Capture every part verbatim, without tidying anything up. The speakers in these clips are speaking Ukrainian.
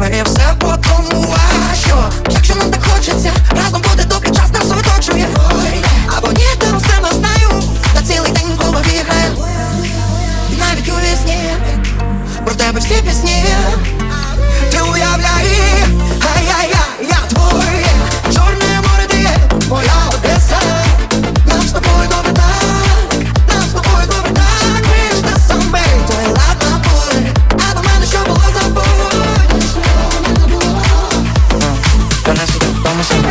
і все по тому. А що, якщо нам так хочеться, разом буде, доки час нас оточує. Або ні, ти все не знаю, на цілий день в голові грає. І навіть у вісні про тебе всі пісні. Ти уявляй, ай-яй-яй, я твоє Чорне море, ти є моя Одеса. Нам з тобою добре так, нам з тобою добре так. Ми ж те саме, твоя ладна буде, а до мене що було забудь. Донесу додому себе.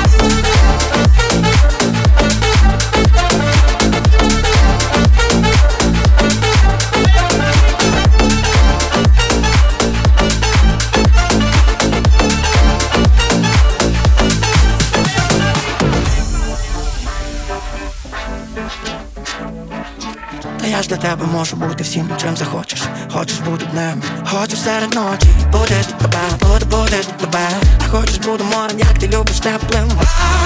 Та я ж для тебе можу бути всім, чим захочеш. Хочеш бути днем, хочеш серед ночі. Будеш від тебе, буду, будеш від тебе. А хочеш буду морем, як ти любиш теплим.